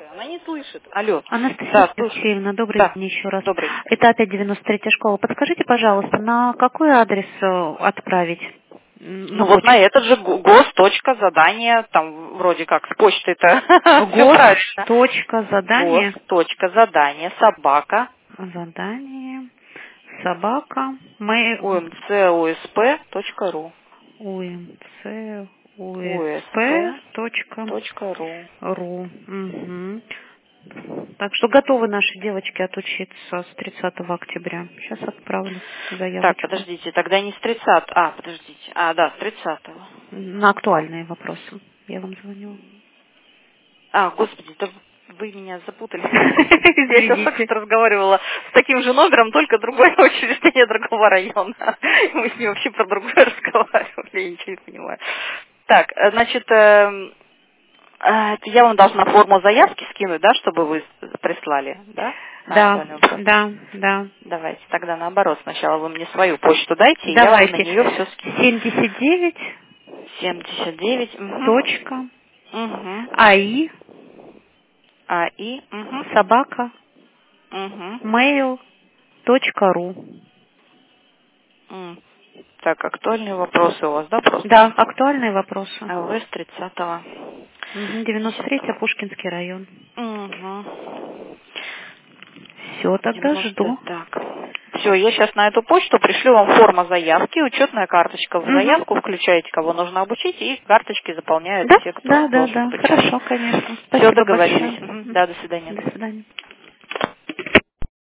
Она не слышит. Алло. Анастасия Да, слышу. Алексеевна, добрый Да, день еще раз. добрый. Это опять 93-я школа. Подскажите, пожалуйста, на какой адрес отправить? Ну вот на этот же гос.задание, там вроде как с почты-то. Гос.задание. Гос.задание, собака. Задание. Собака. umcusp.ru. umcusp.ru. Угу. Так что готовы наши девочки отучиться с 30 октября. Сейчас отправлю заявочку. Так, подождите, тогда не с 30. Подождите. Да, с 30. На актуальные вопросы. Я вам звоню. Господи, да вы меня запутали. Я сейчас только что разговаривала с таким же номером, только другое учреждение другого района. Мы с ним вообще про другое разговаривали, я ничего не понимаю. Так, значит, я вам должна форму заявки скинуть, да, чтобы вы прислали, да? Да. Давайте тогда наоборот. Сначала вы мне свою почту дайте, давайте. И я вам на нее все скину. 79. Точка. АИ. Собака. mail.ru. Так, актуальные вопросы у вас, да, просто? Да, актуальные вопросы. А вы с 30-го. 93-й Пушкинский район. Все, тогда жду. Так. Все, я сейчас на эту почту пришлю вам форма заявки, учетная карточка. В заявку включаете, кого нужно обучить, и карточки заполняют те, кто должен обучать. Хорошо, конечно. Все, договорились. Да, до свидания. До свидания.